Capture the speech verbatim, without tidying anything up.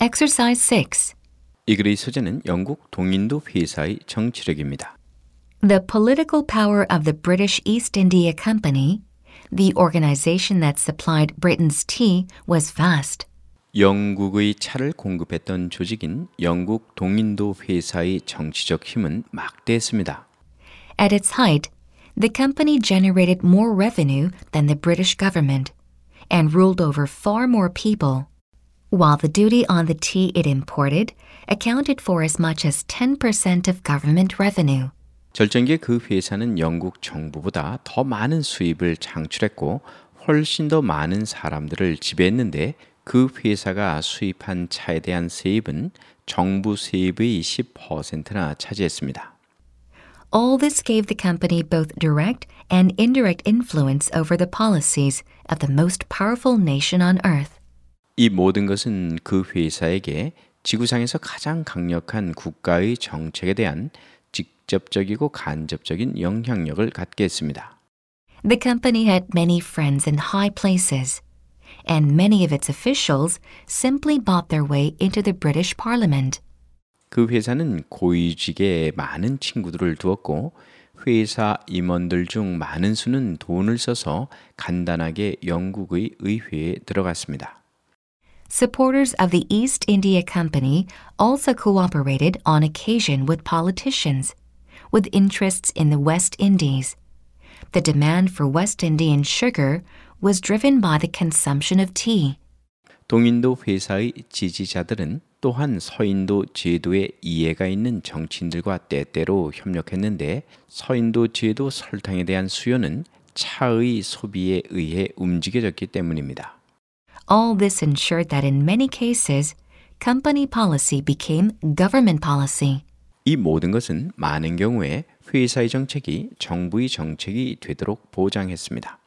Exercise six. 이 글의 소재는 영국 동인도 회사의 정치력입니다. The political power of the British East India Company, the organization that supplied Britain's tea, was vast. 영국의 차를 공급했던 조직인 영국 동인도 회사의 정치적 힘은 막대했습니다. At its height, the company generated more revenue than the British government and ruled over far more people, while the duty on the tea it imported accounted for as much as ten percent of government revenue. 절정기에 그 회사는 영국 정부보다 더 많은 수입을 창출했고 훨씬 더 많은 사람들을 지배했는데 그 회사가 수입한 차에 대한 세입은 정부 세입의 십 퍼센트나 차지했습니다. All this gave the company both direct and indirect influence over the policies of the most powerful nation on earth. 이 모든 것은 그 회사에게 지구상에서 가장 강력한 국가의 정책에 대한 직접적이고 간접적인 영향력을 갖게 했습니다. The company had many friends in high places, and many of its officials simply bought their way into the British Parliament. 그 회사는 고위직에 많은 친구들을 두었고 회사 임원들 중 많은 수는 돈을 써서 간단하게 영국의 의회에 들어갔습니다. Supporters of the East India Company also cooperated on occasion with politicians, with interests in the West Indies. The demand for West Indian sugar was driven by the consumption of tea. 동인도 회사의 지지자들은 또한 서인도 제도에 이해가 있는 정치인들과 때때로 협력했는데 서인도 제도 설탕에 대한 수요는 차의 소비에 의해 움직여졌기 때문입니다. All this ensured that in many cases, company policy became government policy. 이 모든 것은 많은 경우에 회사의 정책이 정부의 정책이 되도록 보장했습니다.